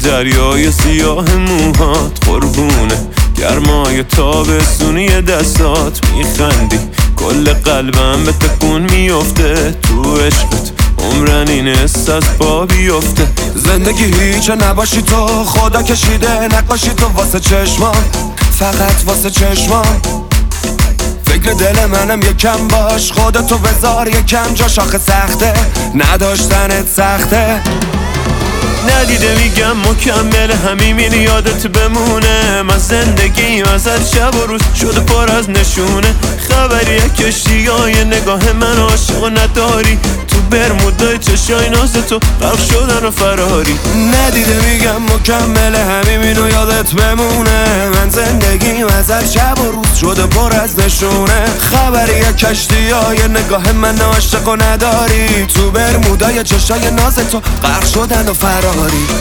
دریای سیاه موهات قربونه گرمای تابستونی دستات میخندی کل قلبم به تکون میفته تو عشقت عمرن این حس از پا بیفته زندگی هیچه نباشی تو خدا کشیده نقاشی تو واسه چشمام فقط واسه چشمام فکر دل منم یکم باش خودتو بذار یکم جاش آخه سخته نداشتنت سخته ندیده میگم مکمل همین یادت بمونه من زندگیم ازت شب و روز شده پر از نشونه خبری کشتیای نگاه من عاشق نداری تو برمودای چشای ناز تو غرق شدن و فراری ندیده میگم مکمل همین یادت بمونه من زندگیم ازت شب و روز شده پر از نشونه خبری کشتیای نگاه من عاشق نداری تو برمودای چشای ناز تو غرق شدن و فراری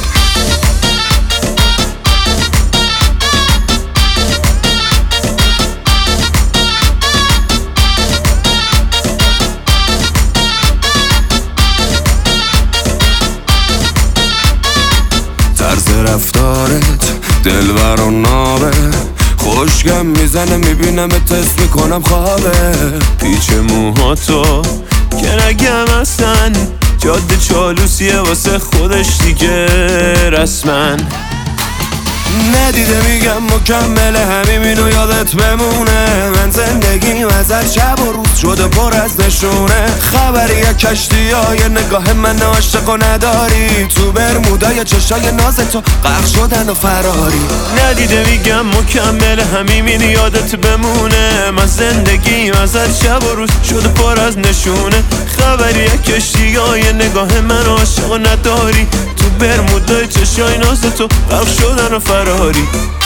طرز رفتارت دلبر و نابه خوشگم میزنه میبینم تست میکنم خوابه پیچ موهاتو که نگم اصلا جاده چالوسیه واسه خودش دیگه رسمن ندیده میگم مکمل همینو یادت بمونه من زندگیم ازت شب و روز شده پر از نشونه خبری کشتیای نگاه من عاشق و نداری تو برمودای چشای ناز تو غرق شدن و فراری ندیده میگم مکمل همین یادت بمونه من زندگیم ازت شب و روز شده پر از نشونه خبری کشتیای نگاه من عاشق و نداری تو برمودای چشای ناز تو غرق شدن و فراری